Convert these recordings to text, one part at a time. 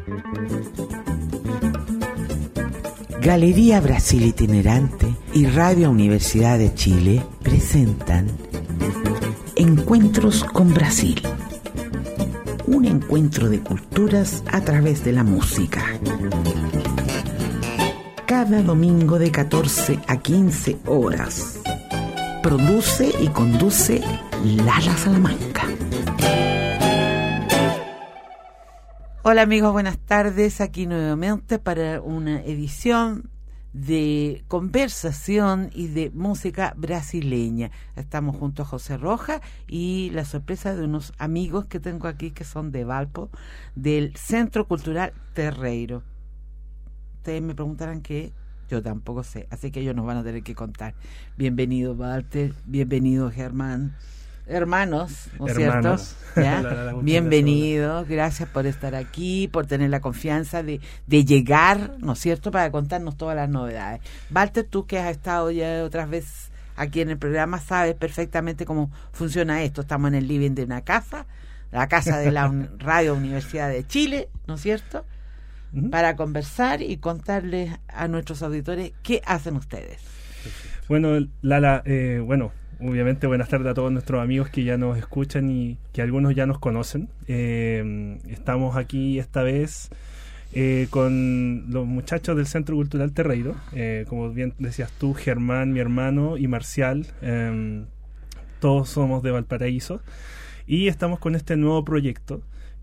Galería Brasil Itinerante y Radio Universidad de Chile presentan Encuentros con Brasil. Un encuentro de culturas a través de la música. Cada domingo de 14 a 15 horas. Produce y conduce Lala Salamanca. Hola amigos, buenas tardes. Aquí nuevamente para una edición de conversación y de música brasileña. Estamos junto a José Rojas y la sorpresa de unos amigos que tengo aquí que son de Valpo, del Centro Cultural Terreiro. Ustedes me preguntarán qué, yo tampoco sé, así que ellos nos van a tener que contar. Bienvenido Walter, bienvenido Germán. Hermanos, ¿no es cierto? ¿Ya? Bienvenido, gracias por estar aquí, por tener la confianza de llegar, ¿no es cierto?, para contarnos todas las novedades. Walter, tú que has estado ya otras veces aquí en el programa, sabes perfectamente cómo funciona esto. Estamos en el living de una casa, la casa de la Radio Universidad de Chile, ¿no es cierto?, para conversar y contarles a nuestros auditores qué hacen ustedes. Bueno, Lala, obviamente buenas tardes a todos nuestros amigos que ya nos escuchan y que algunos ya nos conocen. Estamos aquí esta vez con los muchachos del Centro Cultural Terreiro, como bien decías tú, Germán, mi hermano, y Marcial, todos somos de Valparaíso, y estamos con este nuevo proyecto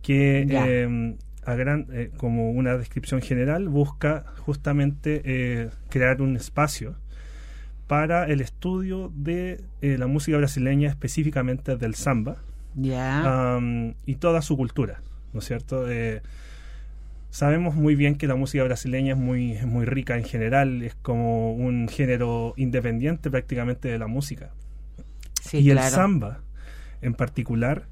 que como una descripción general busca justamente crear un espacio para el estudio de la música brasileña, específicamente del samba, y toda su cultura, ¿no es cierto? Sabemos muy bien que la música brasileña es muy rica en general, es como un género independiente prácticamente de la música. Sí, y claro. El samba, en particular,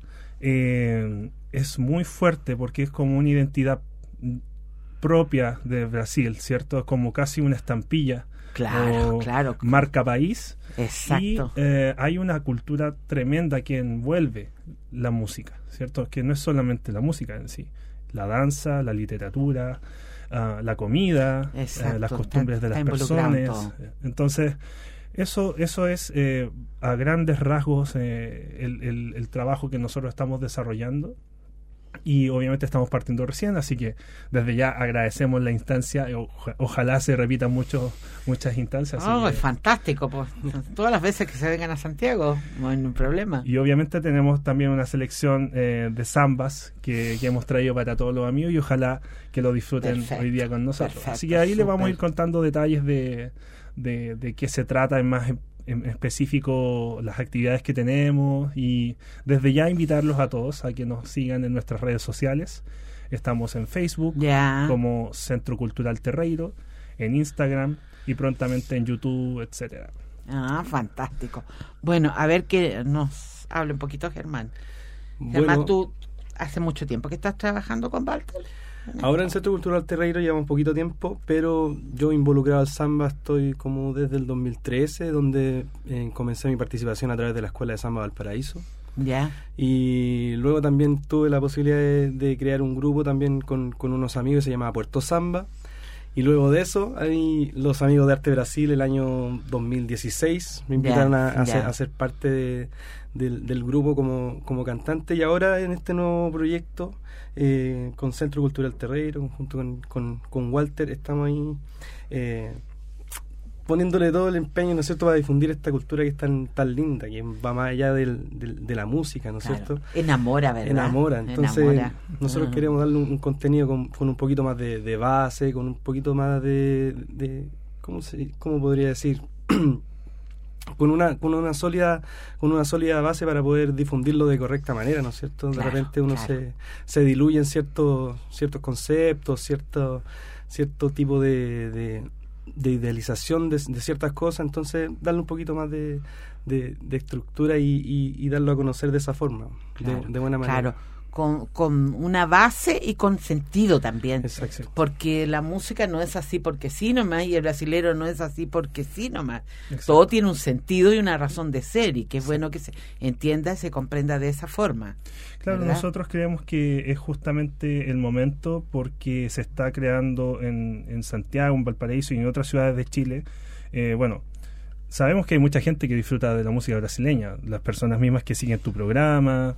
es muy fuerte porque es como una identidad propia de Brasil, ¿cierto? Es como casi una estampilla. Claro. Marca país. Exacto. Y hay una cultura tremenda que envuelve la música, ¿cierto? Que no es solamente la música en sí, la danza, la literatura, la comida, las costumbres de las personas. Entonces, eso es a grandes rasgos el trabajo que nosotros estamos desarrollando. Y obviamente estamos partiendo recién, así que desde ya agradecemos la instancia. Ojalá se repitan muchas instancias. Es fantástico, pues. Todas las veces que se vengan a Santiago, no hay ningún problema. Y obviamente tenemos también una selección de zambas que hemos traído para todos los amigos y ojalá que lo disfruten hoy día con nosotros. Perfecto, así que ahí les vamos a ir contando detalles de qué se trata en específico, las actividades que tenemos, y desde ya invitarlos a todos a que nos sigan en nuestras redes sociales. Estamos en Facebook como Centro Cultural Terreiro, en Instagram y prontamente en YouTube, etcétera. Fantástico. Bueno, a ver que nos hable un poquito Germán. Germán, tú hace mucho tiempo que estás trabajando con Walter. Ahora en el Centro Cultural Terreiro llevamos poquito tiempo, pero yo involucrado al samba estoy como desde el 2013, donde comencé mi participación a través de la Escuela de Samba Valparaíso. Y luego también tuve la posibilidad de crear un grupo también con unos amigos, se llamaba Puerto Samba. Y luego de eso, ahí los amigos de Arte Brasil, el año 2016, me invitaron a ser parte del grupo como cantante. Y ahora en este nuevo proyecto, con Centro Cultural Terreiro, junto con Walter, estamos ahí poniéndole todo el empeño, ¿no es cierto?, para difundir esta cultura que es tan linda, que va más allá de la música, ¿no es cierto? Enamora, ¿verdad? Enamora. Entonces, nosotros queremos darle un contenido con un poquito más de base, con un poquito más de ¿cómo podría decir? con una sólida base para poder difundirlo de correcta manera, ¿no es cierto? De repente uno se diluye en ciertos conceptos, cierto tipo de idealización de ciertas cosas, entonces darle un poquito más de estructura y darlo a conocer de esa forma, de buena manera. Claro, con una base y con sentido también. Exacto. Porque la música no es así porque sí nomás, y el brasilero no es así porque sí nomás. Exacto. Todo tiene un sentido y una razón de ser, y que es bueno que se entienda y se comprenda de esa forma. Claro, ¿verdad? Nosotros creemos que es justamente el momento, porque se está creando en Santiago, en Valparaíso y en otras ciudades de Chile. Sabemos que hay mucha gente que disfruta de la música brasileña, las personas mismas que siguen tu programa.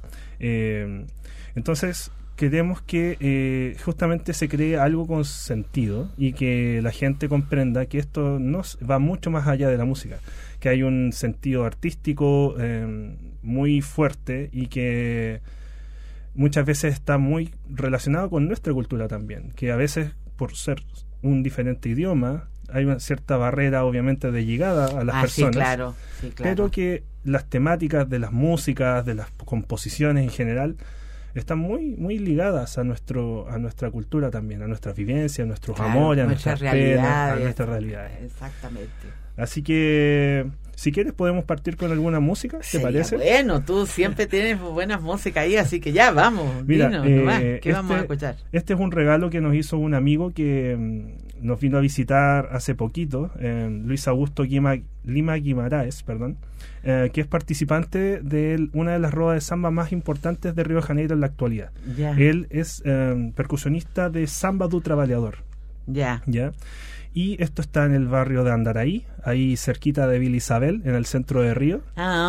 Entonces, queremos que justamente se cree algo con sentido y que la gente comprenda que esto va mucho más allá de la música, que hay un sentido artístico muy fuerte y que muchas veces está muy relacionado con nuestra cultura también, que a veces, por ser un diferente idioma, hay una cierta barrera obviamente de llegada a las personas, sí, claro. Pero que las temáticas de las músicas, de las composiciones en general, están muy muy ligadas a nuestra cultura también, a nuestras vivencias, a nuestros amores, a nuestras penas, a nuestras realidades. Exactamente. Así que, si quieres, podemos partir con alguna música, ¿te parece? Bueno, tú siempre tienes buenas músicas ahí, así que ya, vamos. Mira, nomás, ¿qué vamos a escuchar? Este es un regalo que nos hizo un amigo que nos vino a visitar hace poquito, Luis Augusto Lima Guimaraes, que es participante de una de las rodas de samba más importantes de Río de Janeiro en la actualidad. Ya. Él es percusionista de Samba do Trabalhador. Ya. Y esto está en el barrio de Andaraí, ahí cerquita de Vila Isabel, en el centro de Río.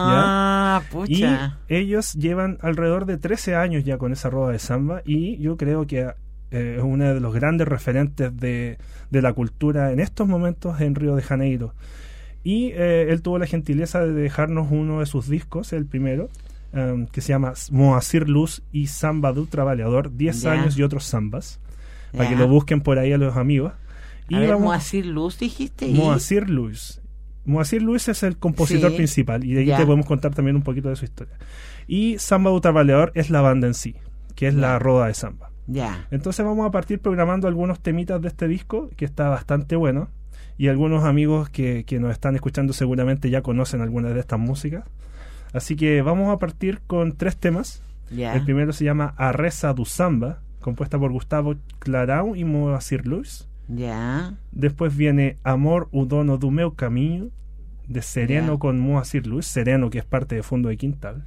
Pucha. Y ellos llevan alrededor de 13 años ya con esa roda de samba, y yo creo que es uno de los grandes referentes de la cultura en estos momentos en Río de Janeiro. Y él tuvo la gentileza de dejarnos uno de sus discos, el primero, que se llama Moacir Luz y Samba do Trabalhador, 10 años y otros zambas, para que lo busquen por ahí a los amigos. Y Moacir Luz, dijiste. Moacir Luz. Moacir Luz es el compositor principal, y de ahí te podemos contar también un poquito de su historia. Y Samba do Trabalhador es la banda en sí, que es la roda de samba. Entonces vamos a partir programando algunos temitas de este disco, que está bastante bueno, y algunos amigos que nos están escuchando seguramente ya conocen algunas de estas músicas. Así que vamos a partir con 3 temas. El primero se llama A Reza do Samba, compuesta por Gustavo Clarão y Moacir Luz. Después viene Amor, o Dono do Meu Caminho, de Sereno con Moacir Luz, Sereno, que es parte de Fundo de Quintal.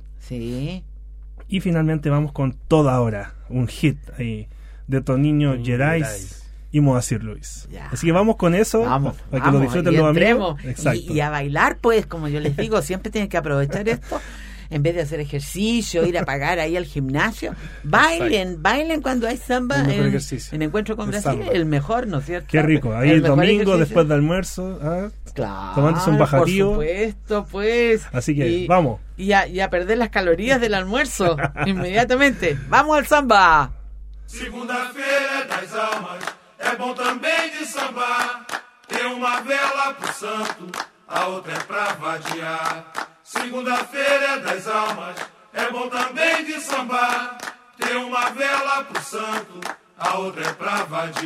Y finalmente vamos con Toda Hora, un hit ahí de Toninho Gerais y Moacir Luz. Así que vamos con eso, para que lo disfruten los amigos. Y a bailar, pues, como yo les digo, siempre tienen que aprovechar esto. En vez de hacer ejercicio, ir a pagar ahí al gimnasio, bailen cuando hay samba en Encuentro con Brasil, el mejor, ¿no es cierto? Qué rico, ahí el domingo después del almuerzo, tomándose un bajadillo. Por supuesto, pues. Así que vamos. Y a perder las calorías del almuerzo inmediatamente. ¡Vamos al samba! Segunda-feira das almas, é bom também de sambar. Tem uma vela pro santo, a outra é pra vadiar. Segunda-feira das almas, é bom também de sambar. Tem uma vela pro santo, a outra é pra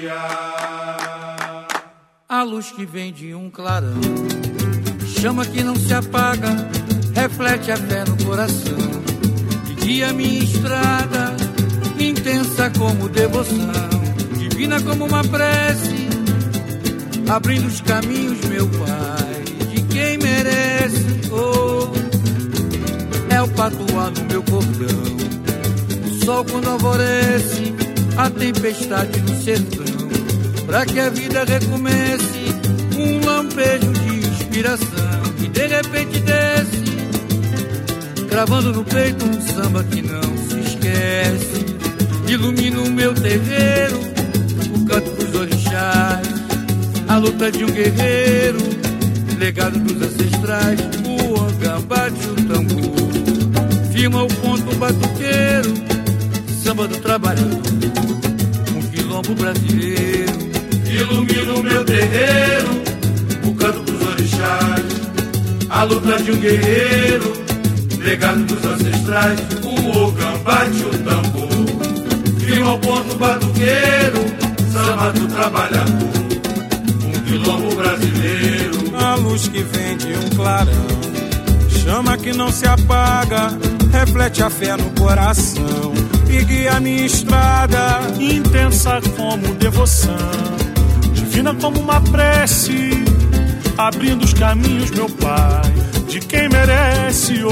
vadiar. A luz que vem de um clarão, chama que não se apaga, reflete a fé no coração. E guia minha estrada, intensa como devoção, divina como uma prece, abrindo os caminhos, meu Pai, de quem merece. É o patuá no meu cordão, o sol quando alvorece, a tempestade no sertão, pra que a vida recomece, um lampejo de inspiração, e de repente desce, gravando no peito um samba que não se esquece. Ilumina o meu terreiro, o canto dos orixás, a luta de um guerreiro, legado dos ancestrais, o órgão bate o tambor, firma o ponto batuqueiro, samba do trabalhador, um quilombo brasileiro. Ilumina o meu terreiro, o canto dos orixás, a luta de um guerreiro, legado dos ancestrais, o órgão bate o tambor, firma o ponto batuqueiro, samba do trabalhador, um quilombo brasileiro. A luz que vem de um clarão, chama que não se apaga, reflete a fé no coração, e guia a minha estrada, intensa como devoção, divina como uma prece, abrindo os caminhos, meu Pai, de quem merece.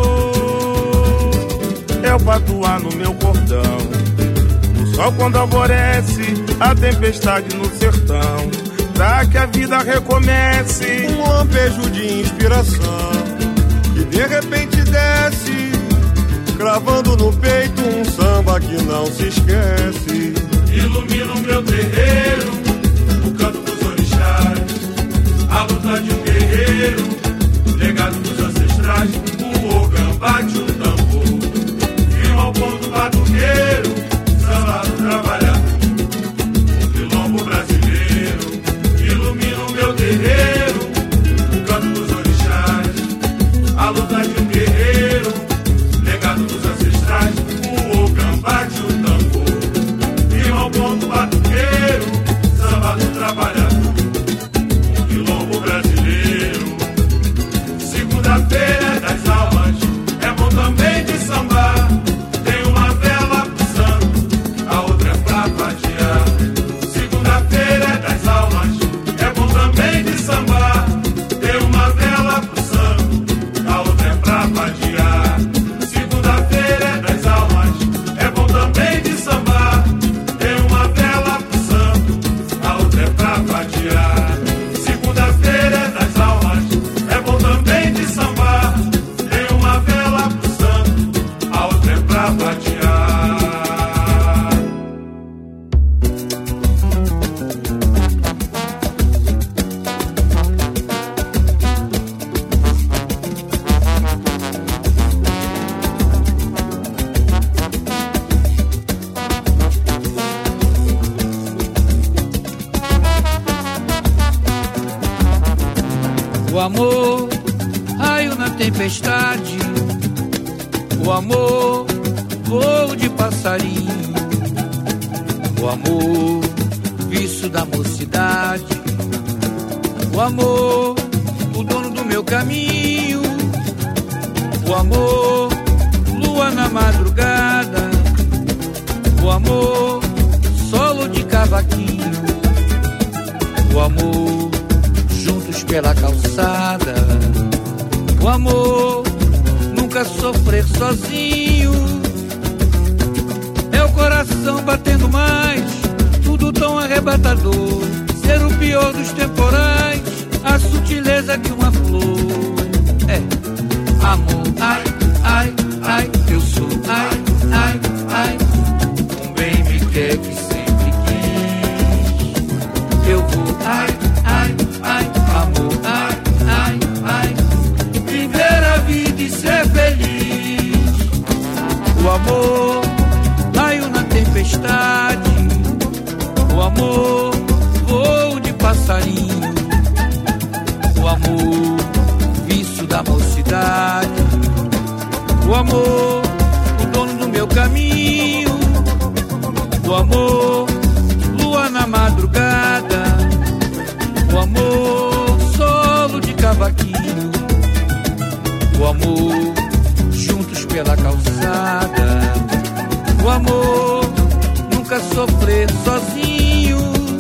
É o patuá no meu cordão, o sol quando alvorece, a tempestade no sertão, pra que a vida recomece. Um lampejo de inspiração que de repente desce, cravando no peito um samba que não se esquece. Ilumina o meu terreiro, o canto dos orixás, a luta de um guerreiro, legado dos ancestrais. O ogã bate o tambor, firma o ponto batuqueiro, samba do trabalhador, o quilombo brasileiro. Ilumina o meu terreiro, o canto dos orixás, a luta de um guerreiro, legado dos ancestrais. O ogã bate o tambor, firma o ponto batuqueiro, samba do trabalhador, o quilombo brasileiro. Segunda-feira é das almas, é bom também de sambar. Tem uma vela pro santo, a outra é pra vadiar. Segunda-feira é das almas, é bom também de sambar. Tem uma vela pro santo, a outra é pra vadiar. Segunda-feira é das almas, é bom também de sambar. Tem uma vela pro santo, a outra é pra vadiar. Segunda-feira é das almas, é bom também de sambar. Tem uma vela pro santo, a outra é pra vadiar. O amor, raio na tempestade. O amor, voo de passarinho. O amor, vício da mocidade. O amor, o dono do meu caminho. O amor, lua na madrugada. O amor, solo de cavaquinho. O amor, juntos pela calçada. O amor, nunca sofrer sozinho. É o coração batendo mais, tudo tão arrebatador. Ser o pior dos temporais, a sutileza de uma flor. É amor, ai, ai, ai, eu sou, ai, ai, ai. Um bem me quer que sempre quis. Eu vou, ai, ai, ai, amor, ai, ai, ai. Viver a vida e ser feliz. O amor, raio na tempestade. O amor, voo de passarinho. O amor, vício da mocidade. O amor, o dono do meu caminho. O amor, lua na madrugada. O amor, solo de cavaquinho. O amor, juntos pela calçada. O amor, nunca sofrer sozinho.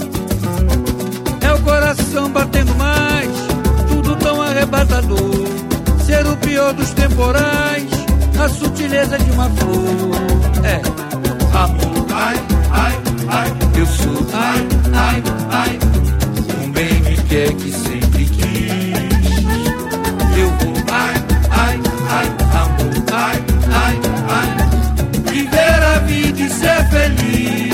É o coração batendo mais, tudo tão arrebatador. Ser o pior dos temporais, a sutileza de uma flor. É amor, ai, ai, ai, eu sou, ai, ai, ai. Um bem me quer que sempre quis. Eu vou, ai, ai, ai, amor, ai, ai, ai. Viver a vida e ser feliz.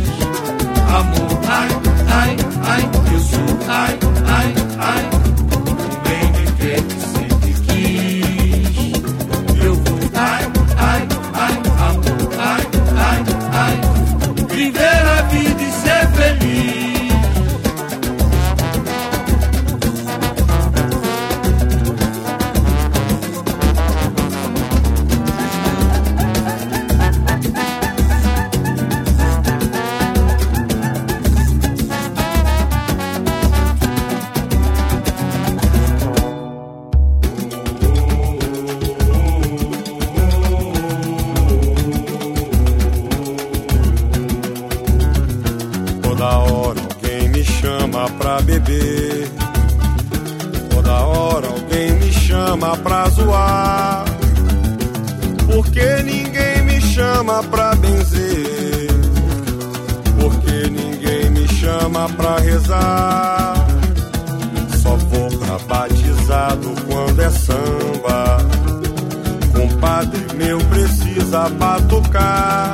Amor, ai, ai, ai, eu sou, ai, ai, ai. Um bem me quer que sempre quis. Eu vou, ai, ai, ai, amor, ai, ai, ai. Viver a vida e ser feliz. Toda hora alguém me chama pra beber, toda hora alguém me chama pra zoar, porque ninguém me chama pra benzer, porque ninguém me chama pra rezar. Só vou pra batizado quando é samba, compadre meu precisa batucar.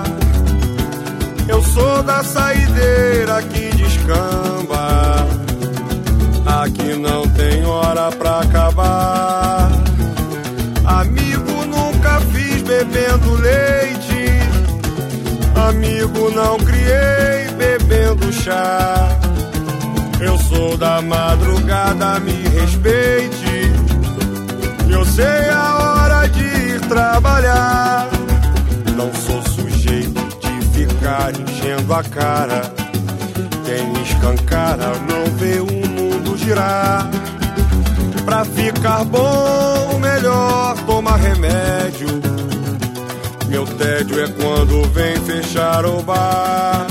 Eu sou da saideira que descamba, aqui não tem hora pra acabar. Amigo nunca fiz bebendo leite, amigo não criei bebendo chá. Eu sou da madrugada, me respeite, eu sei a hora de ir trabalhar. Não sou sujeito de ficar enchendo a cara, quem escancara não vê o mundo girar. Pra ficar bom, melhor tomar remédio, meu tédio é quando vem fechar o bar.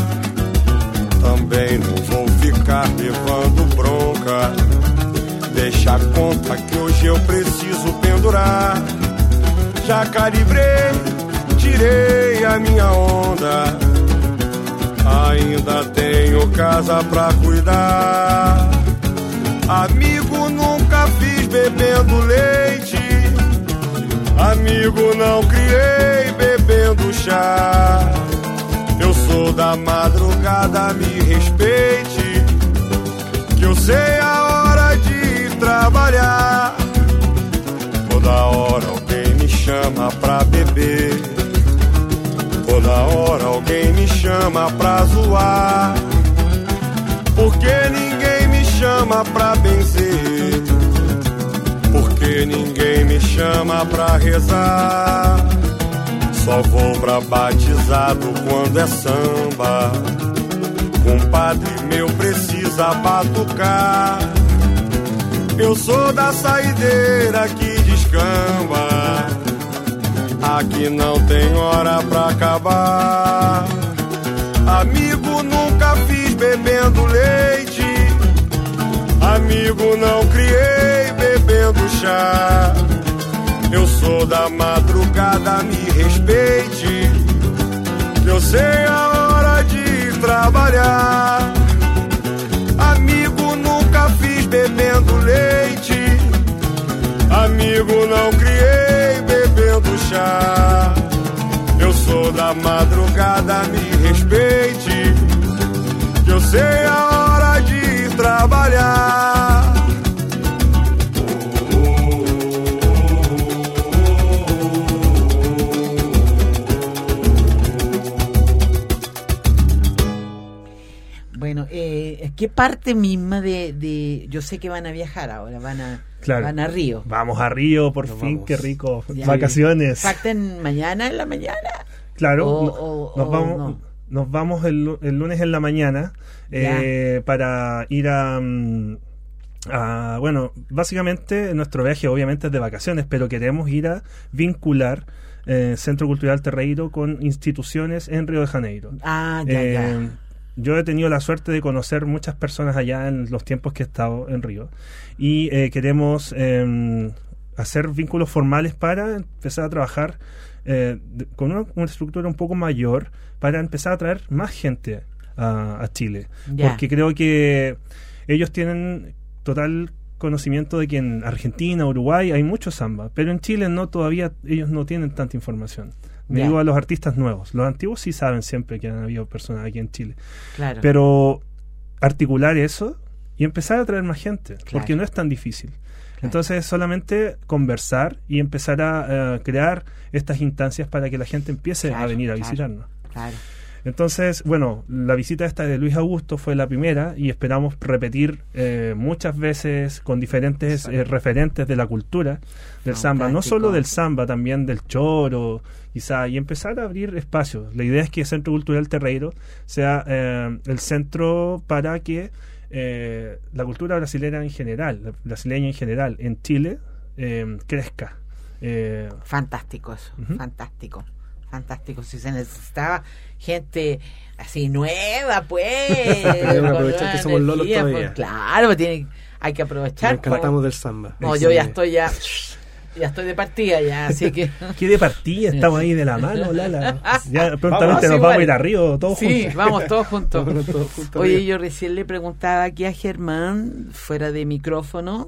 Também não vou ficar levando bronca, deixa a conta que hoje eu preciso pendurar. Já calibrei, tirei a minha onda, ainda tenho casa pra cuidar. Amigo nunca fiz bebendo leite, amigo não criei bebendo chá. Eu sou da madrugada, me respeite, que eu sei a hora de ir trabalhar. Toda hora alguém me chama pra beber, toda hora alguém me chama pra zoar, porque ninguém me chama pra benzer, porque ninguém me chama pra rezar. Só vou pra batizado quando é samba, compadre meu precisa batucar. Eu sou da saideira que descamba, aqui não tem hora pra acabar. Amigo nunca fiz bebendo leite, amigo não criei bebendo chá. Eu sou da madrugada, me respeite, eu sei a hora de ir trabalhar. Amigo nunca fiz bebendo leite, amigo não criei bebendo chá. Eu sou da madrugada, me respeite, eu sei a hora de ir trabalhar. Bueno, ¿qué parte misma de yo sé que van a viajar ahora, van a Río? Vamos a Río, por fin, vamos. Qué rico, ya. Vacaciones. ¿Pacten mañana en la mañana? Claro, nos vamos el lunes en la mañana para ir a, bueno, básicamente nuestro viaje obviamente es de vacaciones, pero queremos ir a vincular Centro Cultural Terreiro con instituciones en Río de Janeiro. Yo he tenido la suerte de conocer muchas personas allá en los tiempos que he estado en Río y queremos hacer vínculos formales para empezar a trabajar con una estructura un poco mayor para empezar a traer más gente a Chile, porque creo que ellos tienen total conocimiento de que en Argentina, Uruguay hay mucho samba, pero en Chile todavía ellos no tienen tanta información. Me digo a los artistas nuevos. Los antiguos sí saben siempre que han habido personas aquí en Chile. Claro. Pero articular eso y empezar a traer más gente, porque no es tan difícil. Claro. Entonces solamente conversar y empezar a crear estas instancias para que la gente empiece a venir a visitarnos. Claro. Entonces, bueno, la visita esta de Luis Augusto fue la primera y esperamos repetir muchas veces con diferentes referentes de la cultura del samba, no solo del samba, también del choro, quizá, y empezar a abrir espacios. La idea es que el Centro Cultural Terreiro sea el centro para que la cultura brasileña en general, en Chile, crezca. Fantástico eso, fantástico. fantástico. Si se necesitaba gente así nueva, pues. Hay que aprovechar que somos lolos todavía. Pues, claro, hay que aprovechar. Nos encantamos del samba. No, yo ya estoy de partida ya, así que... ¿Qué de partida? Estamos ahí de la mano, Lala. Ya prontamente nos vamos a ir a Río todos juntos. Sí, vamos todos juntos. Oye, yo recién le preguntaba aquí a Germán, fuera de micrófono,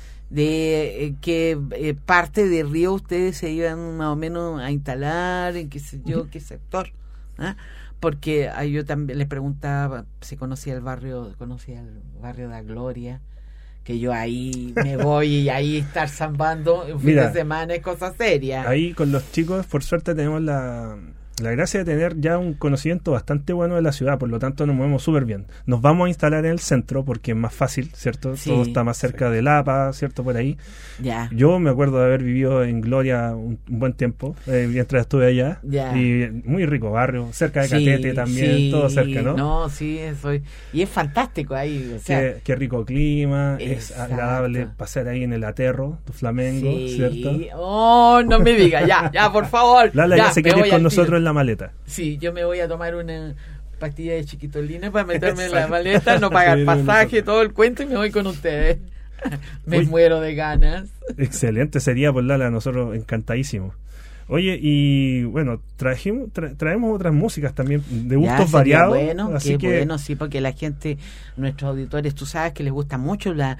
de qué parte de Río ustedes se iban más o menos a instalar, en qué sé yo, qué sector. ¿Ah? Porque yo también le preguntaba si conocía el barrio de La Gloria, que yo ahí me voy y ahí estar zambando un fin de semana es cosa seria. Ahí con los chicos, por suerte, tenemos la gracia de tener ya un conocimiento bastante bueno de la ciudad, por lo tanto nos movemos súper bien. Nos vamos a instalar en el centro porque es más fácil, ¿cierto? Sí, todo está más cerca de Lapa, ¿cierto? Por ahí. Ya. Yo me acuerdo de haber vivido en Gloria un buen tiempo, mientras estuve allá. Ya. Y muy rico barrio, cerca de Catete también, todo cerca, ¿no? No, sí, y es fantástico ahí. O sea, qué rico clima, es agradable pasar ahí en el Aterro, tu Flamengo, ¿cierto? Oh, no me digas, ya, por favor. Lala ya se quiere ir con nosotros en la maleta. Sí, yo me voy a tomar una pastilla de chiquitolina para meterme en la maleta, no pagar pasaje, todo el cuento y me voy con ustedes. Muero de ganas. Excelente, sería por Lala, nosotros encantadísimos. Oye, y bueno, traemos otras músicas también de gustos variados. Bueno, bueno, sí, porque la gente, nuestros auditores, tú sabes que les gusta mucho la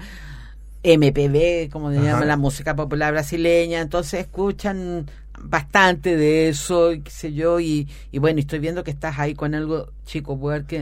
MPB, como se llama, la música popular brasileña, entonces escuchan bastante de eso, qué sé yo, y bueno, estoy viendo que estás ahí con algo Chico Buarque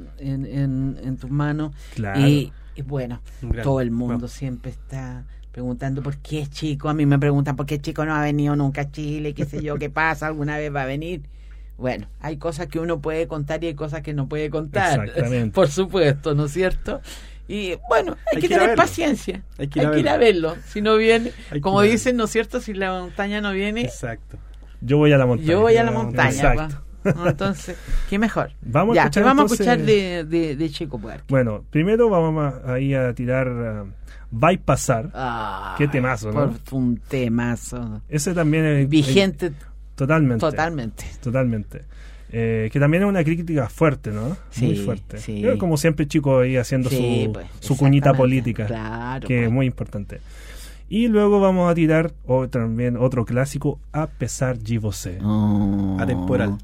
en tus manos. Claro. Y bueno, todo el mundo siempre está preguntando por qué Chico. A mí me preguntan por qué Chico no ha venido nunca a Chile, qué sé yo, qué pasa, alguna vez va a venir. Bueno, hay cosas que uno puede contar y hay cosas que no puede contar. Exactamente. Por supuesto, ¿no es cierto? Y bueno, hay que tener paciencia. Hay que ir a verlo. Si no viene, como dicen, ¿no es cierto? Si la montaña no viene. Exacto. Yo voy a la montaña. Exacto. Entonces, ¿qué mejor? Vamos a escuchar de Chico Buarque. Bueno, primero vamos ahí a tirar Va a pasar. Qué temazo, ¿no? Un temazo. Ese también es vigente. Totalmente. Que también es una crítica fuerte, ¿no? Sí, muy fuerte. Sí. Como siempre, Chico ahí haciendo su cuñita política, claro, que es muy importante. Y luego vamos a tirar también otro clásico, A pesar de você. Atemporal.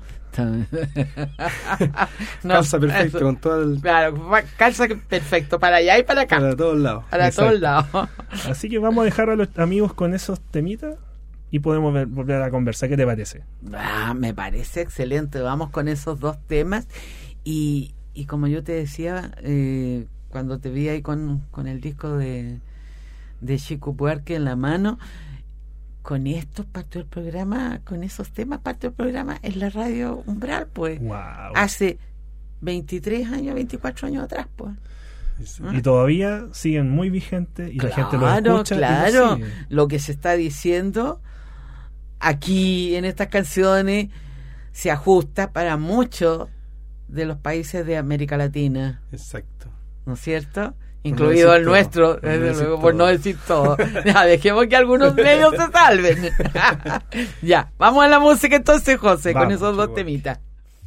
Calza perfecto con todo el... Claro, calza perfecto para allá y para acá. Para todos lados. Para todos lados. Así que vamos a dejar a los amigos con esos temitas y podemos volver a conversar. ¿Qué te parece? Me parece excelente. Vamos con esos dos temas. Y como yo te decía, cuando te vi ahí con el disco de Chico Buarque en la mano, con esto partió el programa, con esos temas partió el programa en la radio Umbral, pues. Wow. Hace 23 años, 24 años atrás, pues. Y todavía siguen muy vigentes y la gente los escucha. Claro, lo que se está diciendo aquí en estas canciones se ajusta para muchos de los países de América Latina. Exacto. ¿No es cierto? Incluido el nuestro, desde luego, por no decir todo. Ya, dejemos que algunos medios se salven. Ya, vamos a la música entonces, José, con esos dos temitas.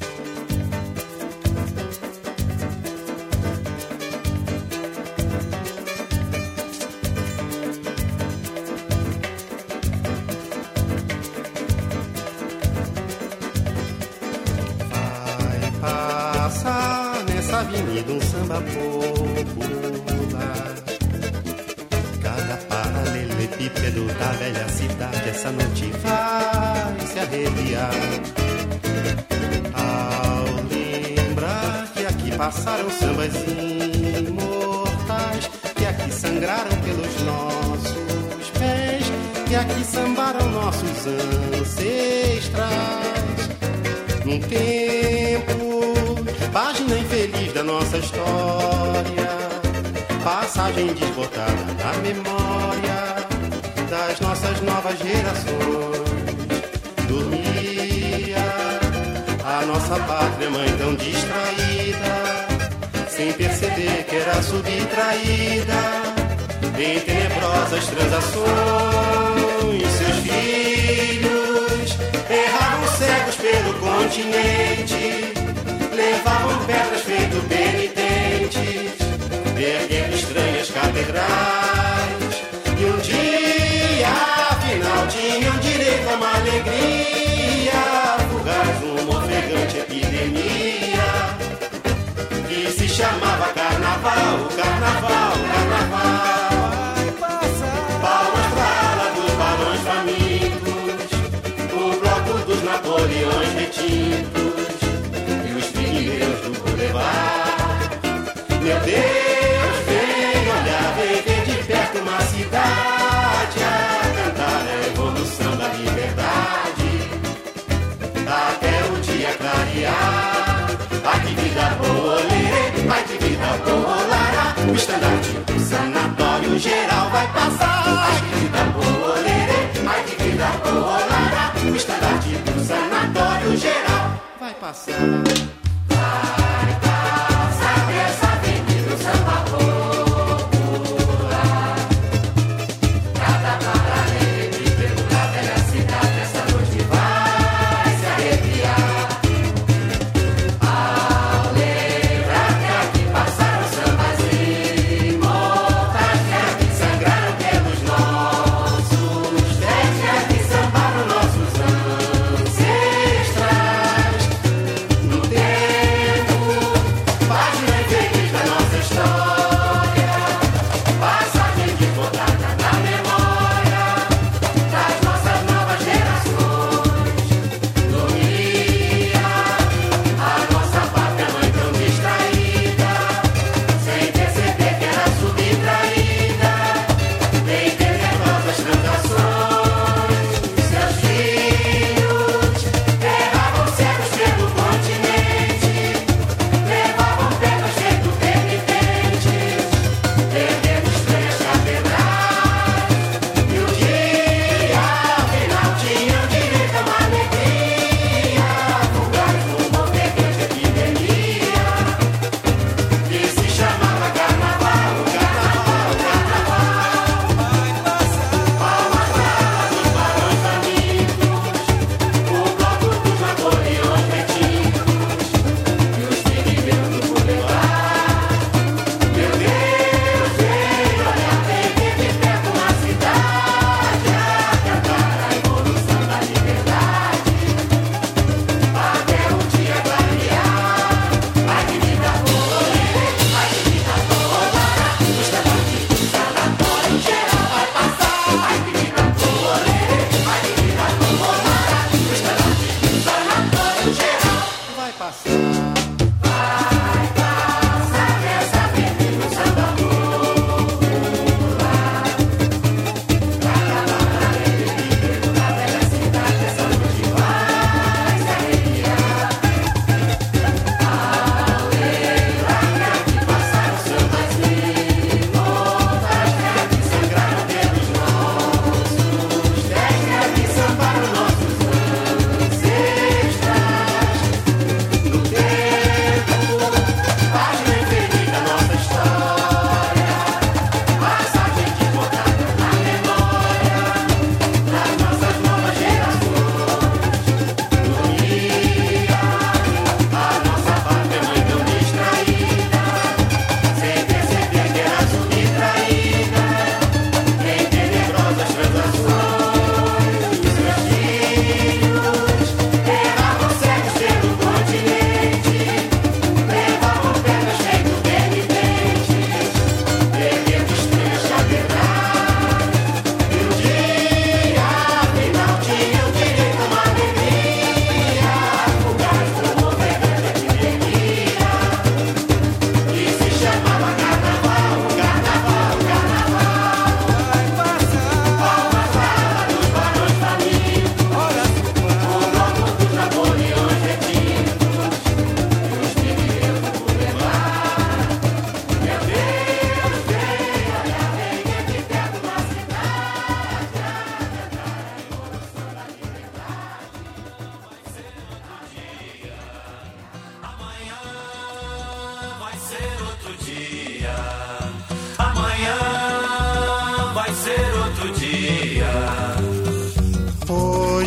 Vai passar nessa avenida samba popular. Cada paralelepípedo da velha cidade essa noite vai se arrepiar. Ao lembrar que aqui passaram sambas imortais, que aqui sangraram pelos nossos pés, que aqui sambaram nossos ancestrais. Num tempo, página infeliz da nossa história, passagem desbotada na memória das nossas novas gerações. Dormia a nossa pátria mãe tão distraída, sem perceber que era subtraída em tenebrosas transações. Seus filhos erravam cegos pelo continente, levavam pedras feito penitentes, erguendo estranhas catedrais. E um dia, afinal, tinham direito a uma alegria fugaz, uma ofegante epidemia que se chamava carnaval, carnaval, carnaval. Palmas pra ala dos balões famintos, o bloco dos Napoleões retintos e os pneus do Boulevard. Meu Deus, vem olhar, vem ver de perto uma cidade a cantar a evolução da liberdade até o dia clarear. Ai que vida boa, lerê, ai que vida boa, lará. O estandarte do sanatório geral vai passar. Ai que vida boa, lerê, ai que vida boa, lará. O estandarte do sanatório geral vai passar. Vai passar essa avenida do sanatório.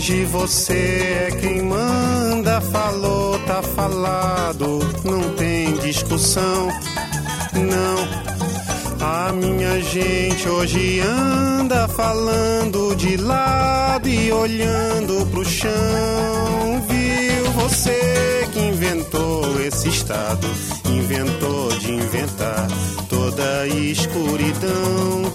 Hoje você é quem manda, falou, tá falado, não tem discussão, não. A minha gente hoje anda falando de lado e olhando pro chão. Viu você que inventou esse estado, inventou de inventar toda a escuridão.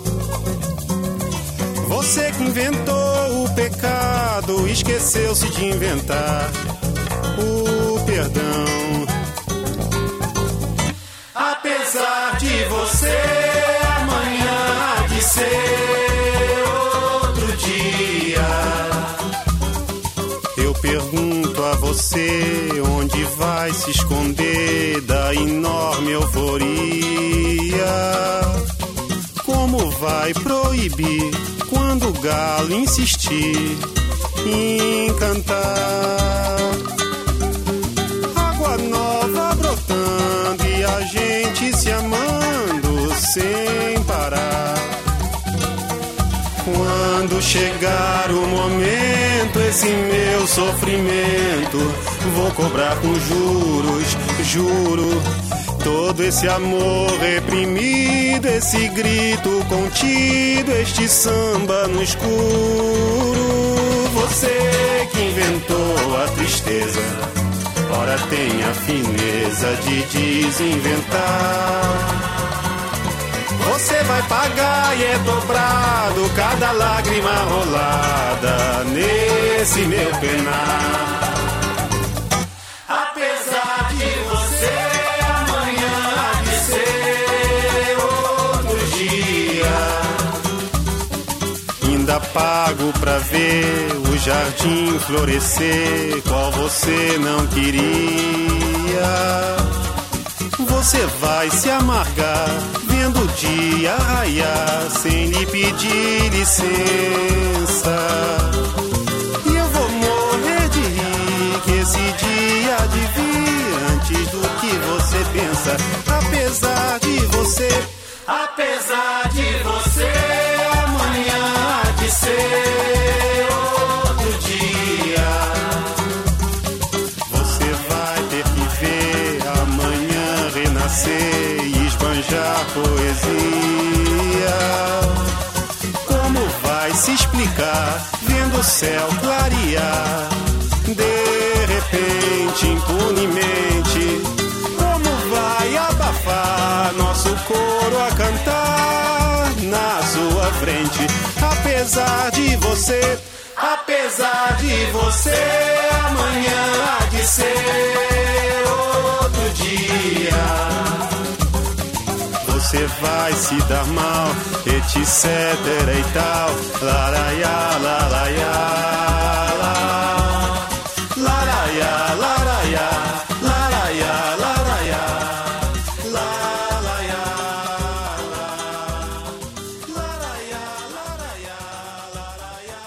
Você que inventou o pecado, esqueceu-se de inventar o perdão. Apesar de você, amanhã há de ser outro dia. Eu pergunto a você, onde vai se esconder da enorme euforia? Como vai proibir quando o galo insistir em cantar? Água nova brotando e a gente se amando sem parar. Quando chegar o momento, esse meu sofrimento vou cobrar com juros, juro. Todo esse amor reprimido, esse grito contido, este samba no escuro. Você que inventou a tristeza, ora tem a fineza de desinventar. Você vai pagar e é dobrado cada lágrima rolada nesse meu penar. Apesar de você, amanhã há de ser outro dia. Ainda pago pra ver o jardim florescer, qual você não queria. Você vai se amargar vendo o dia raiar sem lhe pedir licença. E eu vou morrer de rir que esse dia há de vir antes do que você pensa. Apesar de você, apesar de você, amanhã há de ser outro dia. Você vai ter que ver amanhã renascer e esbanjar poesia. Como vai se explicar vendo o céu clarear de repente, impunemente? Como vai abafar nosso coro a cantar na sua frente? Apesar de você, apesar de você, amanhã há de ser outro dia. Você vai se dar mal, etc e tal. Laraiá, laraiá, laraiá, laraiá, laraiá, laraiá, laraiá, laraiá, laraiá,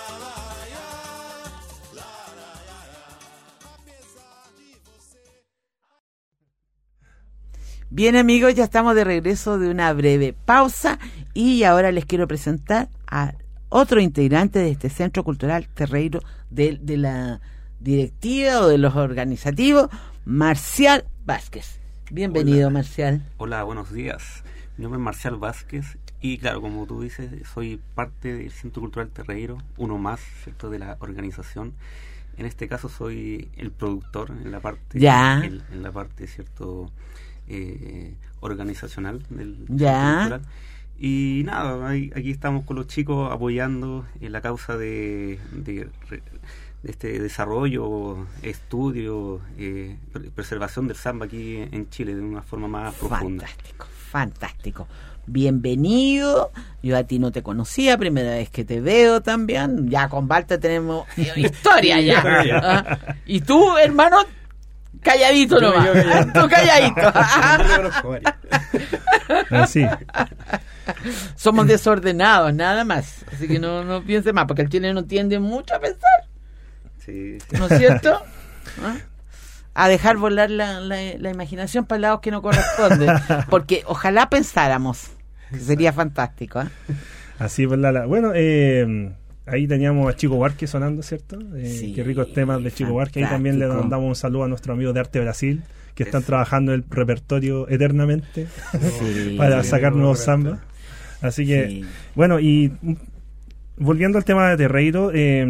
Bien, amigos, ya estamos de regreso de una breve pausa y ahora les quiero presentar a otro integrante de este Centro Cultural Terreiro de la directiva o de los organizativos, Marcial Vázquez. Bienvenido. Hola. Marcial. Hola, buenos días. Mi nombre es Marcial Vázquez y claro, como tú dices, soy parte del Centro Cultural Terreiro, uno más, ¿cierto?, de la organización. En este caso soy el productor en la parte, en la parte, cierto, organizacional del Centro Cultural. Y nada, aquí estamos con los chicos apoyando en la causa de este desarrollo, estudio, preservación del samba aquí en Chile de una forma más profunda. Fantástico. Bienvenido. Yo a ti no te conocía, primera vez que te veo también. Ya con Walter tenemos historia ya. ¿Ah? Y tú, hermano, calladito nomás. Tú calladito. Así. Somos desordenados, nada más. Así que no piense más, porque el chileno tiende mucho a pensar. Sí. ¿No es cierto? ¿Ah? A dejar volar la imaginación para lados que no corresponden. Porque ojalá pensáramos, que sería fantástico. ¿Eh? Así, pues, Lala. Bueno, ahí teníamos a Chico Buarque sonando, ¿cierto? Sí, qué ricos temas de Chico Buarque. Ahí también le mandamos un saludo a nuestros amigos de Arte Brasil, que están trabajando el repertorio eternamente para sacar nuevos sambas. Así que, bueno, y volviendo al tema de Terreiro,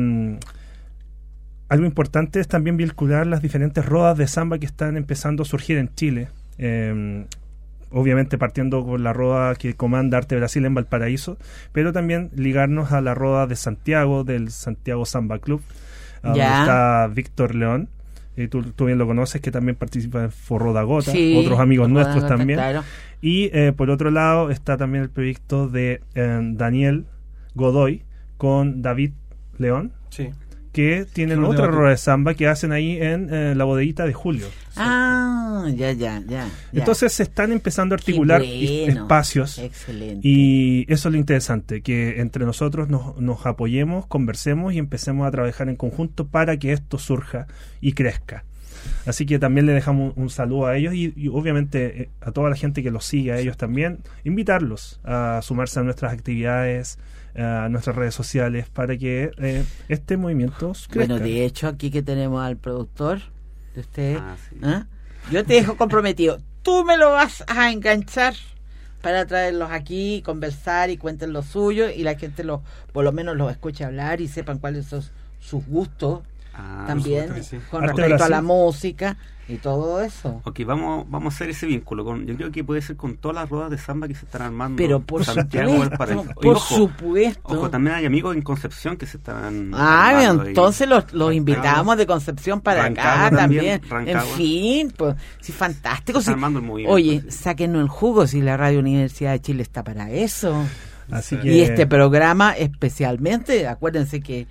algo importante es también vincular las diferentes rodas de samba que están empezando a surgir en Chile. Obviamente partiendo con la roda que comanda Arte Brasil en Valparaíso, pero también ligarnos a la roda de Santiago, del Santiago Samba Club, donde está Víctor León, tú bien lo conoces, que también participa en Forró da Gota, otros amigos nuestros también. Claro. Y por otro lado está también el proyecto de Daniel Godoy con David León, que tienen otra rueda de samba que hacen ahí en la bodeguita de Julio. Ya. Entonces se están empezando a articular espacios. Excelente. Y eso es lo interesante, que entre nosotros nos apoyemos, conversemos y empecemos a trabajar en conjunto para que esto surja y crezca. Así que también le dejamos un saludo a ellos y obviamente a toda la gente que los sigue, a ellos también, invitarlos a sumarse a nuestras actividades, a nuestras redes sociales, para que este movimiento crezca. Bueno, de hecho, aquí que tenemos al productor de usted, yo te dejo comprometido, tú me lo vas a enganchar para traerlos aquí, conversar y cuenten lo suyo, y la gente por lo menos los escuche hablar y sepan cuáles son sus gustos también con respecto a la música y todo eso. Ok, vamos a hacer ese vínculo. Yo creo que puede ser con todas las ruedas de samba que se están armando. Pero por Santiago, supuesto. Ojo, también hay amigos en Concepción que se están armando. Entonces los invitamos de Concepción para Rancagua acá también. En fin, pues sí, fantástico. Sí. Oye, sáquenos el jugo si la Radio Universidad de Chile está para eso. Así que... Y este programa especialmente, acuérdense que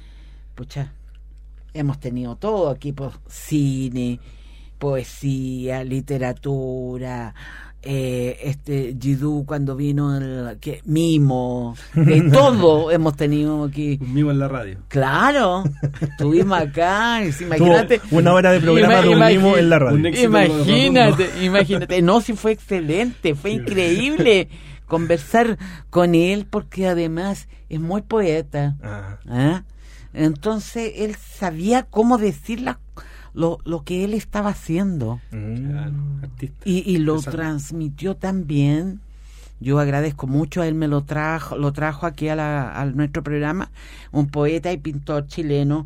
hemos tenido todo aquí, pues, cine, poesía, literatura, Jidú cuando vino mimo, de todo hemos tenido aquí. Un mimo en la radio. Claro, estuvimos acá, imagínate. Una hora de programa de un mimo en la radio. Imagínate, no, sí fue excelente, fue increíble conversar con él, porque además es muy poeta. Entonces él sabía cómo decir lo que él estaba haciendo y lo transmitió tan bien. Yo agradezco mucho, a él me lo trajo aquí a nuestro programa, un poeta y pintor chileno,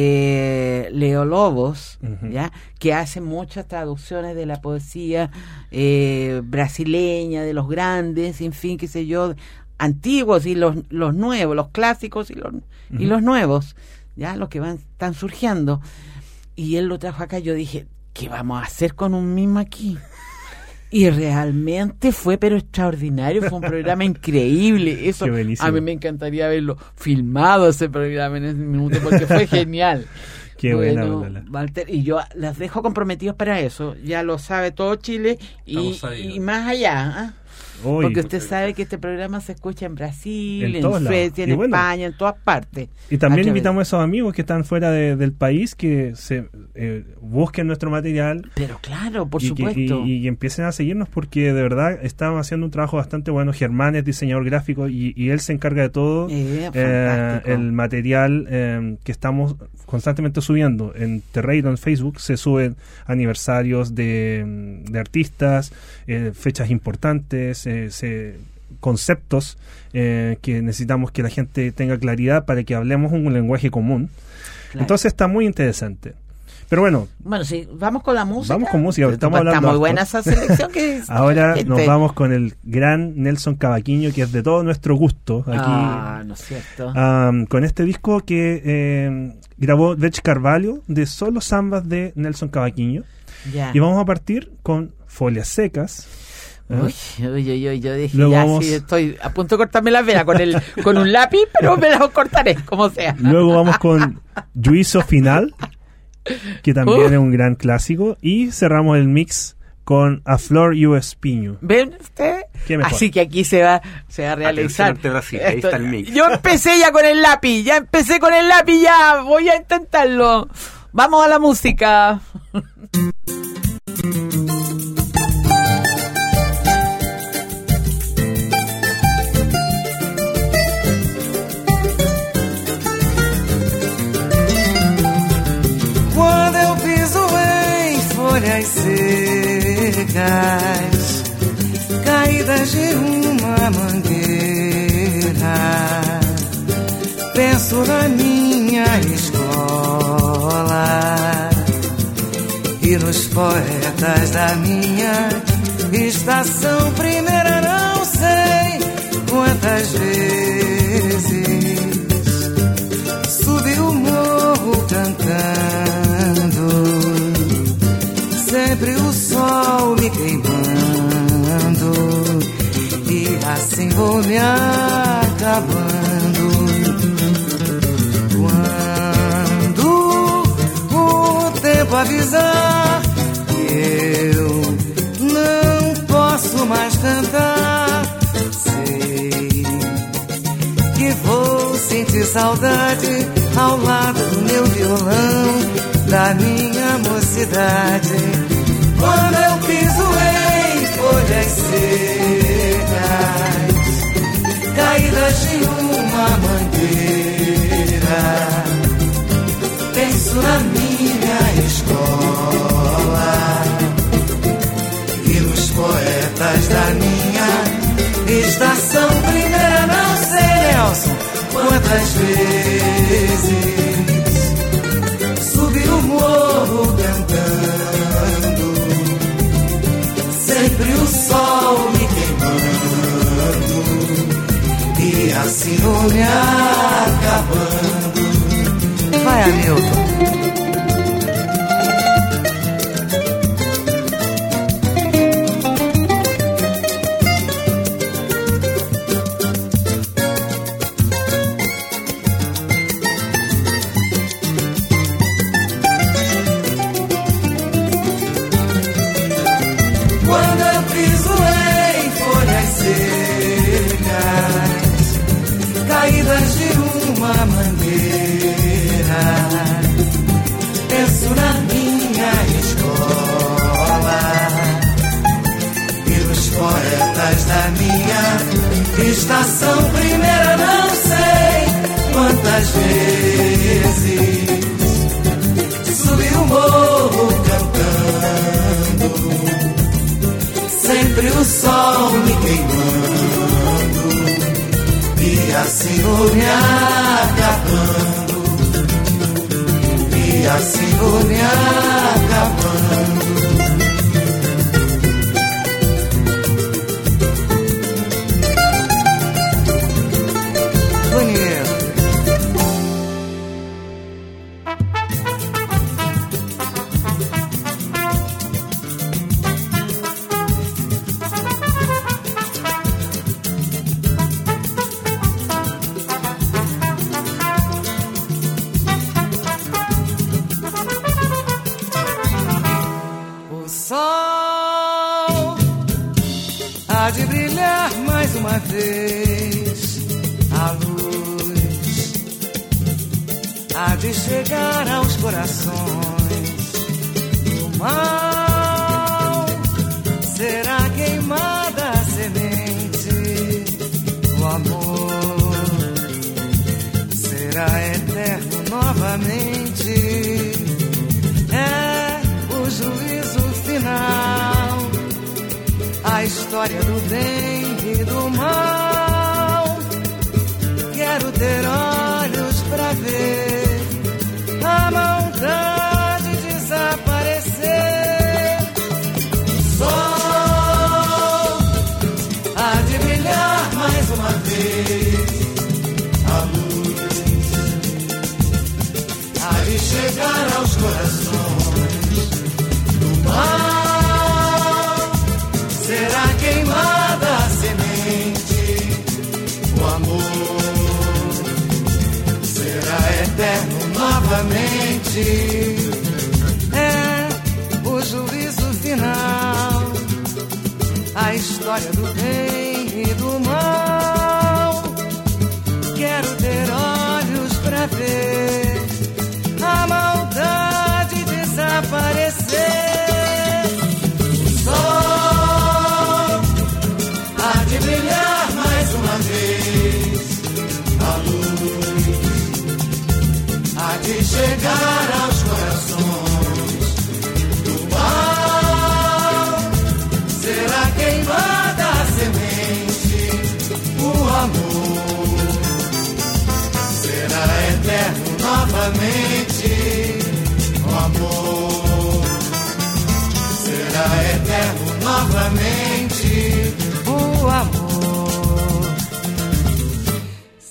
Leo Lobos, que hace muchas traducciones de la poesía brasileña, de los grandes, en fin, qué sé yo, antiguos y los nuevos, los clásicos y los nuevos, los que están surgiendo. Y él lo trajo acá. Yo dije, ¿qué vamos a hacer con un mimo aquí? Y realmente fue pero extraordinario, fue un programa increíble. Eso a mí me encantaría verlo filmado, ese programa en ese minuto, porque fue genial. Qué bueno, buena. Walter, y yo las dejo comprometidos para eso. Ya lo sabe todo Chile y más allá. Porque usted sabe que este programa se escucha en Brasil, en Suecia, en España, en todas partes. Y también invitamos a esos amigos que están fuera del país que se busquen nuestro material. Pero claro, por supuesto. Y empiecen a seguirnos, porque de verdad estamos haciendo un trabajo bastante bueno. Germán es diseñador gráfico y él se encarga de todo el material que estamos constantemente subiendo. En Terreiro, en Facebook, se suben aniversarios de artistas, fechas importantes, conceptos que necesitamos que la gente tenga claridad para que hablemos un lenguaje común. Claro. Entonces está muy interesante. Pero bueno, sí, vamos con la música. Vamos con música, estamos hablando. Está muy buena esa selección que ahora nos vamos con el gran Nelson Cavaquinho, que es de todo nuestro gusto aquí. ¿No es cierto? Con este disco que grabó Dech Carvalho, de solo zambas de Nelson Cavaquinho. Y vamos a partir con Folias Secas. Uy, yo dije, sí, estoy a punto de cortarme la vena con un lápiz, pero me la cortaré, como sea. Luego vamos con Juicio Final, que también es un gran clásico, y cerramos el mix con A Flor y o Espinho. ¿Ven usted? Así que aquí se va a realizar. Ahí está el mix. Yo empecé ya con el lápiz, ya voy a intentarlo. Vamos a la música. uma mangueira, penso na minha escola e nos poetas da minha estação primeira. Não sei quantas vezes subi o morro cantando, sempre o sol me queimando, e assim vou me acabando. Quando o tempo avisar que eu não posso mais cantar, sei que vou sentir saudade ao lado do meu violão, da minha mocidade. Quando eu piso em folhas secas, caídas de uma mangueira, penso na minha escola e nos poetas da minha estação primeira. Não sei, Nelson, quantas vezes subi o morro cantando, sempre o sol me queimando, e assim vou me acabando. Vai, Hamilton. Penso na minha escola e nos poetas da minha estação primeira. Não sei quantas vezes subi o morro cantando, sempre o sol me queimando, e assim vou me acabando, e assim vou me acabando. Bonito. De brilhar mais uma vez, a luz há de chegar aos corações. O mal será queimada a semente, o amor será eterno novamente. É o juízo final, a história do bem e do mal. Quero ter olhos pra ver a maldade desaparecer. O sol há de brilhar mais uma vez, a luz há de chegar aos corações. Do mal será queimada a semente, o amor será eterno novamente. É o juízo final, a história do bem e do mal. Quero ter olhos pra ver a maldade desaparecer. Brilhar mais uma vez, a luz há de chegar aos corações. Do mal será queimada a semente,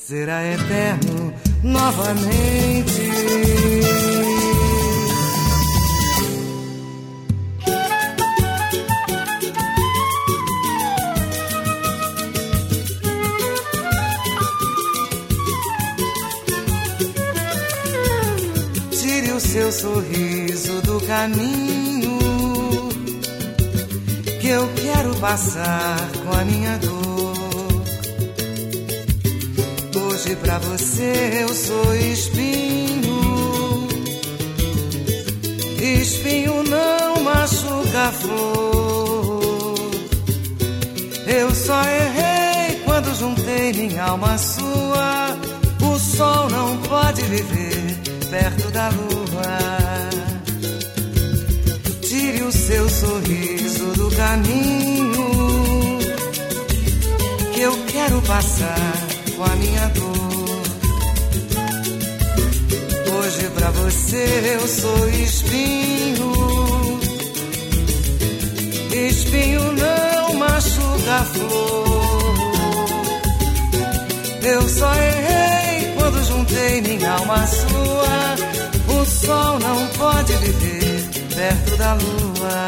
será eterno novamente. Tire o seu sorriso do caminho, que eu quero passar com a minha dor. Hoje pra você eu sou espinho. Espinho não machuca a flor. Eu só errei quando juntei minha alma à sua. O sol não pode viver perto da lua. Tire o seu sorriso do caminho, que eu quero passar com a minha dor. Hoje pra você eu sou espinho. Espinho não machuca a flor. Eu só errei quando juntei minha alma à sua. O sol não pode viver perto da lua.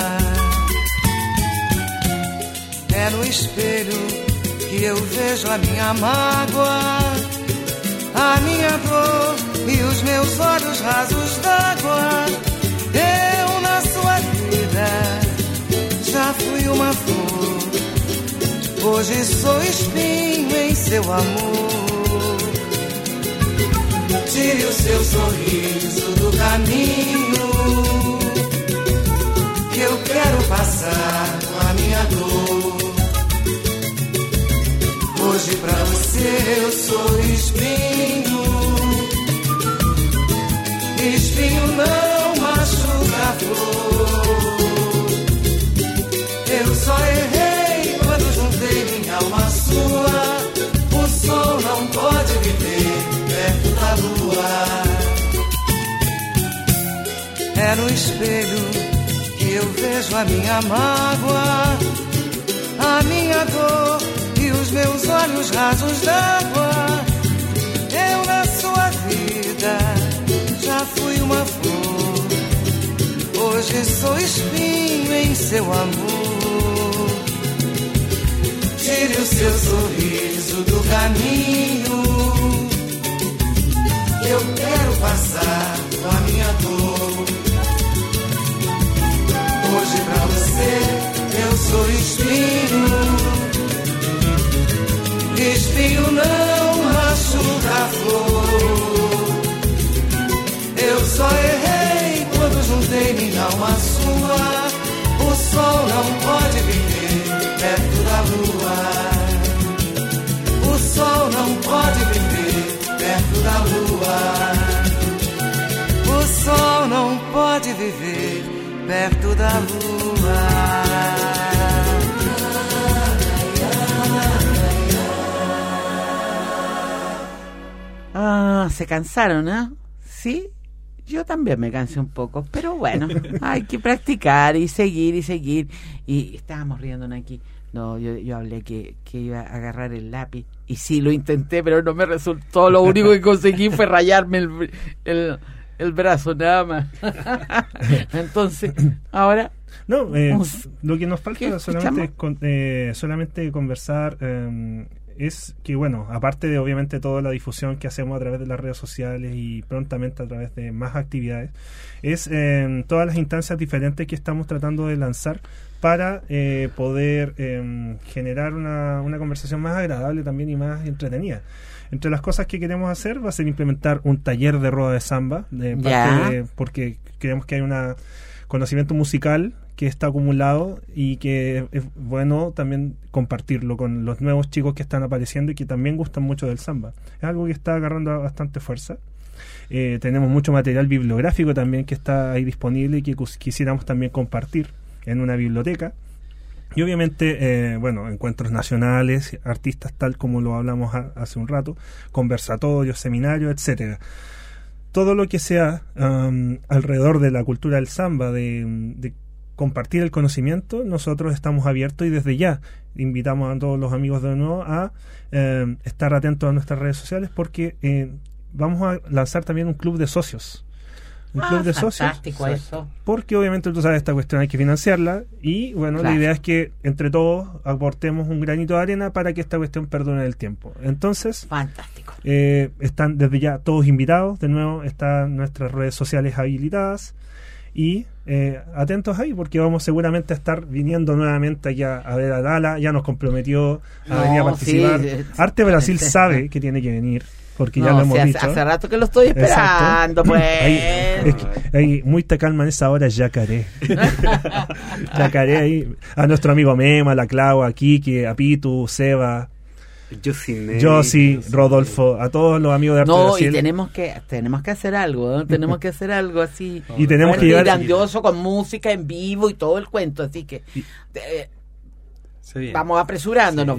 É no espelho que eu vejo a minha mágoa, a minha dor e os meus olhos rasos d'água. Eu na sua vida já fui uma flor. Hoje sou espinho em seu amor. Tire o seu sorriso do caminho, que eu quero passar com a minha dor. Hoje pra você eu sou espinho. Espinho não machuca a flor. Eu só errei quando juntei minha alma à sua. O sol não pode viver perto da lua. É no espelho que eu vejo a minha mágoa, a minha dor e os meus olhos rasos d'água. Eu na sua vida já fui uma flor. Hoje sou espinho em seu amor. Tire o seu sorriso do caminho, eu quero passar com a minha dor. Hoje pra você eu sou espinho. Espinho não machuca a flor. Eu só errei quando juntei minha alma à sua. O sol não pode viver perto da lua. O sol não pode viver perto da lua. O sol não pode viver perto da lua. Ah, se cansaron, ¿no? Sí, yo también me cansé un poco, pero bueno, hay que practicar y seguir y seguir. Y estábamos riéndonos aquí. No, yo hablé que iba a agarrar el lápiz y sí, lo intenté, pero no me resultó. Lo único que conseguí fue rayarme el brazo, nada más. Entonces, ahora... No, lo que nos falta solamente conversar es que, bueno, aparte de obviamente toda la difusión que hacemos a través de las redes sociales y prontamente a través de más actividades, es todas las instancias diferentes que estamos tratando de lanzar para poder generar una conversación más agradable también y más entretenida. Entre las cosas que queremos hacer va a ser implementar un taller de roda de samba, porque creemos que hay un conocimiento musical que está acumulado y que es bueno también compartirlo con los nuevos chicos que están apareciendo y que también gustan mucho del samba. Es algo que está agarrando bastante fuerza. Tenemos mucho material bibliográfico también que está ahí disponible y que quisiéramos también compartir en una biblioteca. Y obviamente, encuentros nacionales, artistas tal como lo hablamos hace un rato, conversatorios, seminarios, etcétera. Todo lo que sea alrededor de la cultura del samba, de compartir el conocimiento, nosotros estamos abiertos y desde ya invitamos a todos los amigos de nuevo a estar atentos a nuestras redes sociales porque vamos a lanzar también un club de socios. Un club de socios. Eso. Porque obviamente tú sabes, esta cuestión hay que financiarla y bueno, la idea es que entre todos aportemos un granito de arena para que esta cuestión perdure el tiempo. Entonces, fantástico. Están desde ya todos invitados, de nuevo están nuestras redes sociales habilitadas y atentos ahí porque vamos seguramente a estar viniendo nuevamente aquí a ver a Lala, ya nos comprometió a venir a participar. Arte Brasil sabe que tiene que venir. Porque ya lo hemos dicho. Hace rato que lo estoy esperando, pues. Ahí, muy te calma en esa hora, Yacaré. Yacaré ahí. A nuestro amigo Mema, a la Clau, a Kiki, a Pitu, Seba, Josi, Rodolfo, a todos los amigos de Arte Brasil. Y tenemos que hacer algo, ¿no? Tenemos que hacer algo así. Y tenemos que llevar grandioso con música en vivo y todo el cuento, así que vamos apresurándonos,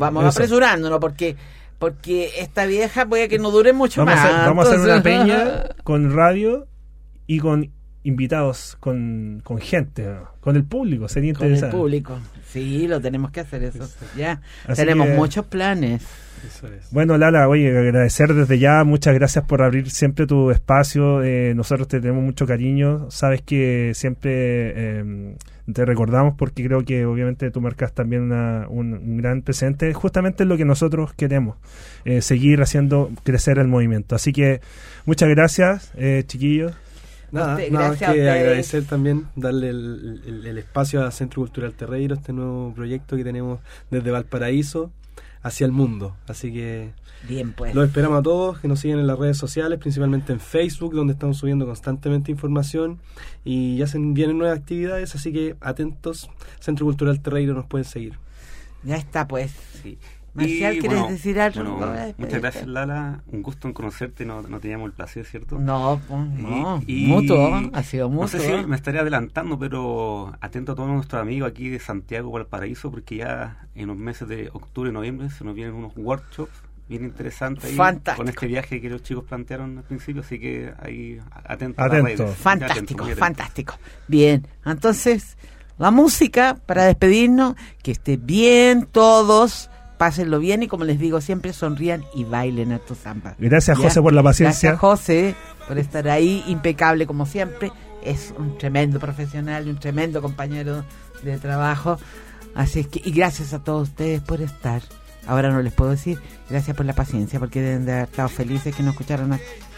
porque esta vieja puede que no dure mucho más. Vamos a hacer una peña con radio y con invitados, con gente, ¿no? Con el público, sería interesante. Con el público, sí, lo tenemos que hacer eso. Ya, tenemos muchos planes. Eso es. Bueno, Lala, oye, agradecer desde ya, muchas gracias por abrir siempre tu espacio. Nosotros te tenemos mucho cariño. Sabes que siempre te recordamos porque creo que obviamente tú marcas también un gran presente. Justamente es lo que nosotros queremos, seguir haciendo crecer el movimiento. Así que muchas gracias, chiquillos. Nada que agradecer también, darle el espacio a Centro Cultural Terreiro, este nuevo proyecto que tenemos desde Valparaíso hacia el mundo. Así que bien, pues. Los esperamos a todos, que nos sigan en las redes sociales, principalmente en Facebook, donde estamos subiendo constantemente información y ya se vienen nuevas actividades, así que atentos. Centro Cultural Terreiro nos pueden seguir. Ya está, pues. Sí. Marcial, ¿quieres decir algo? Muchas gracias, Lala. Un gusto en conocerte. No teníamos el placer, ¿cierto? No, mutuo. Ha sido mutuo. No sé si me estaré adelantando, pero atento a todos nuestros amigos aquí de Santiago, Valparaíso, porque ya en los meses de octubre y noviembre se nos vienen unos workshops bien interesantes ahí, con este viaje que los chicos plantearon al principio, así que ahí atento. A las redes. Fantástico. Bien, entonces la música para despedirnos, que esté bien todos. Pásenlo bien y como les digo siempre, sonrían y bailen a tu samba. Gracias, José, por la paciencia. Gracias, José, por estar ahí, impecable como siempre. Es un tremendo profesional y un tremendo compañero de trabajo. Así que, y gracias a todos ustedes por estar. Ahora no les puedo decir gracias por la paciencia, porque deben de haber estado felices que no escucharon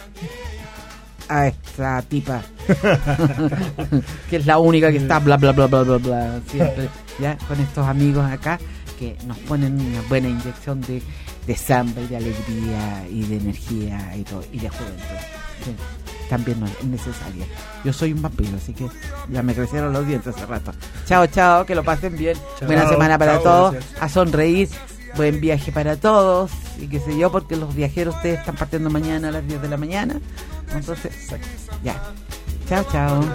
a esta tipa que es la única que está bla bla bla bla bla bla siempre, ya, con estos amigos acá que nos ponen una buena inyección de samba y de alegría y de energía y todo, y de juventud. Sí, también no es necesaria. Yo soy un vampiro, así que ya me crecieron los dientes hace rato. Chao, que lo pasen bien. Buena semana para todos. Gracias. A sonreír. Buen viaje para todos. Y qué sé yo, porque los viajeros ustedes están partiendo mañana a las 10 de la mañana. Entonces, ya. Chao.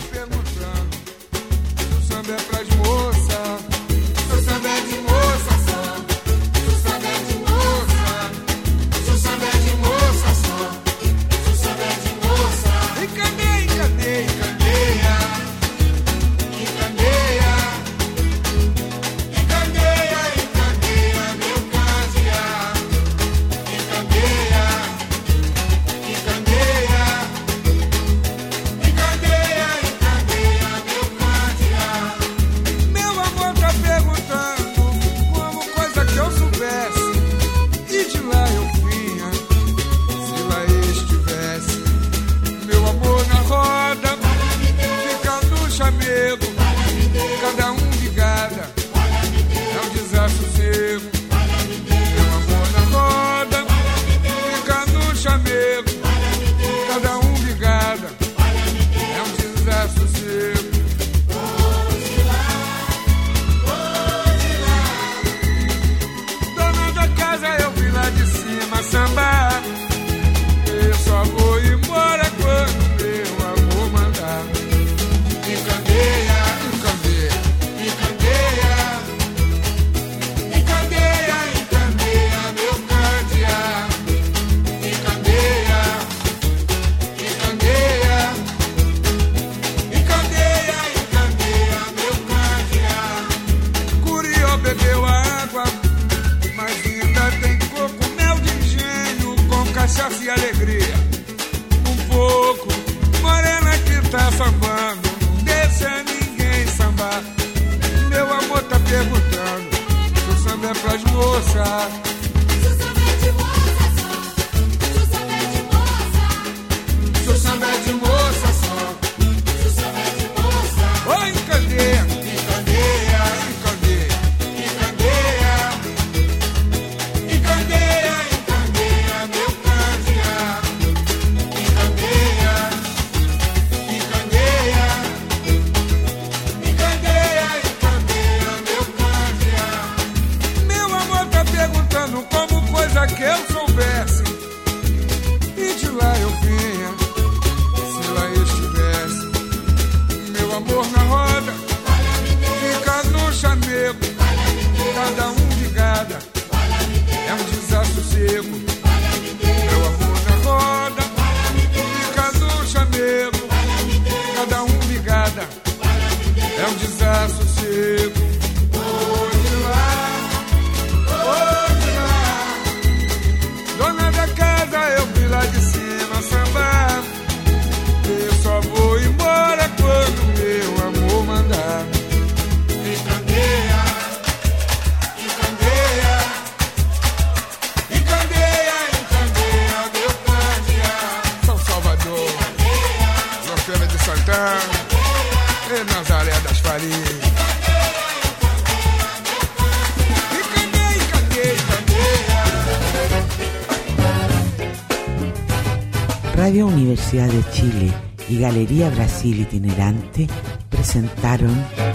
Radio Universidad de Chile y Galería Brasil Itinerante presentaron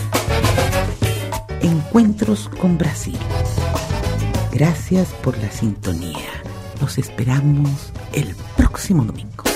Encuentros con Brasil. Gracias por la sintonía. Los esperamos el próximo domingo.